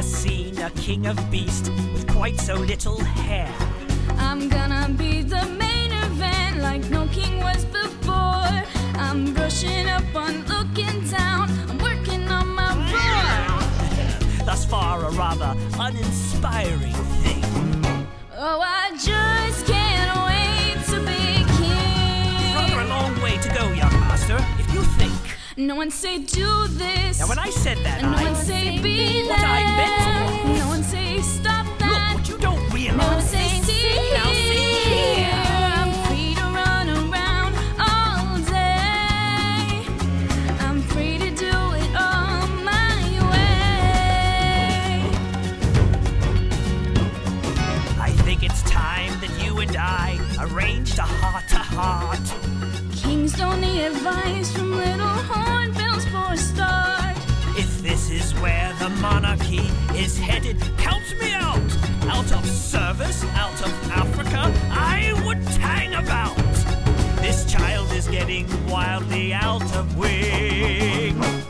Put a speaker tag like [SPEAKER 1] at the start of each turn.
[SPEAKER 1] seen a king of beast with quite so little hair.
[SPEAKER 2] I'm gonna be the main event like no king was before. I'm brushing up on looking down. I'm working on my roar.
[SPEAKER 1] Thus far a rather uninspiring thing.
[SPEAKER 2] Oh, I just can't wait to be king.
[SPEAKER 1] Rather a long way to go, young master, if you think.
[SPEAKER 2] No one say do this.
[SPEAKER 1] Now when I said that,
[SPEAKER 2] No one say be
[SPEAKER 1] what I
[SPEAKER 2] that.
[SPEAKER 1] meant.
[SPEAKER 2] No one say stop
[SPEAKER 1] Look,
[SPEAKER 2] that.
[SPEAKER 1] what you don't realize.
[SPEAKER 2] No one say see
[SPEAKER 1] Now see here.
[SPEAKER 2] I'm free to run around all day. I'm free to do it all my way.
[SPEAKER 1] I think it's time that you and I arranged a heart-to-heart.
[SPEAKER 2] Kings don't need advice from little hornbills for a start.
[SPEAKER 1] If this is where the monarchy is headed, count me out! Out of service, out of Africa, I would hang about! This child is getting wildly out of wing.